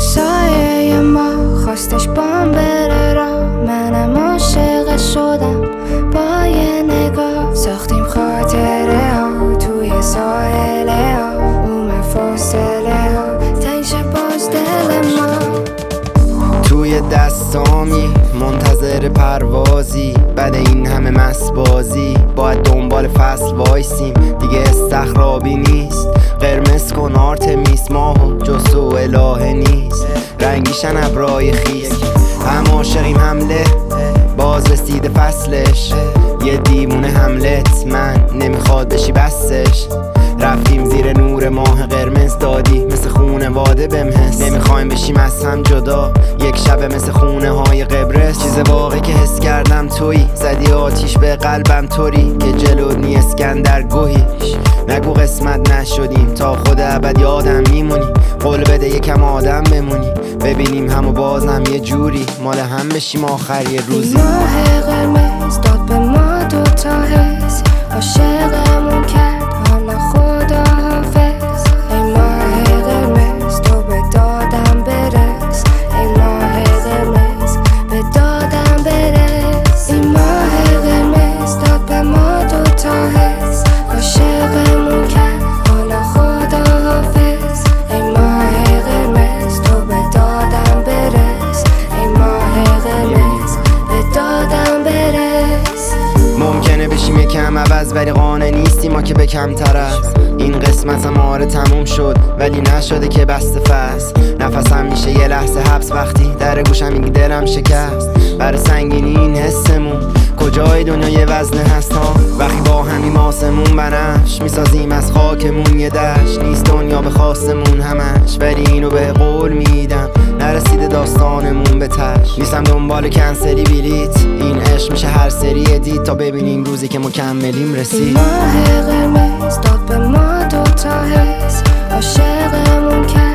سایه ما خواستش بام بره را، منم عاشق شدم با یه نگاه. ساختیم خاطره ها توی ساحله ها، اومد فاصله ها تنش باز دل ما. توی دستامی منتظر پروازی، بعد این همه مسبازی باید دنبال فصل وایسیم. دیگه استخرابی نیست، قرمز کن آرتمیس، ماهو جز تو الهه نیست. رنگیشن ابرای خیس، هم عاشقیم حمله باز رسیده فصلش. یه دیوونه حملت من نمیخواد بشی بسش. رفتیم زیر نور ماه قرمز، دادی مثل خونواده بهم حس. نمیخوایم بشیم از هم جدا، یک شب مثل خونه های قبرس. چیز واقعی که حس کردم تویی، زدی آتیش به قلبم طوری که جلو نی اسکندر گوهیش. نگو قسمت نشدیم تا خود ابد یادم میمونی. قول بده یکم آدم بمونی، ببینیم همو بازم یه جوری مال هم بشیم آخر یه روزی. ماه قرمز داد به ما دوتا حس، عاشقمون کرد حالا خدا حافظ. ای ماه قرمز تو به دادم برس، ای ماه قرمز به دادم برس. این ماه قرمز داد به ما دوتا حس، عاشقمون کرد حالا خدا حافظ. ای ماه قرمز تو به دادم برس، ای ماه قرمز به دادم برس. ممکنه بشیم یکم عوض ولی قانع نیستیم ما که به کمتر از این قسمت هم. آره تموم شد ولی نشده که بسته فصل. نفسم میشه یه لحظه حبس وقتی در گوشم میگه دلم شکست. برای سنگینی این حسمون کجای دنیا یه وزنه هست ها. وقتی با همیم آسمون بنفش میسازیم از خاکمون یه دشت. نیست دنیا به خواستمون همش، ولی اینو به قول میدم نرسیده داستانمون به تش. نیستم دنبال کنسلی بلیت، این عشق میشه هر سری ادیت تا ببینیم روزی که مکملیم رسید. ماه قرمز داد به ما دوتا حس، عاشقمون کرد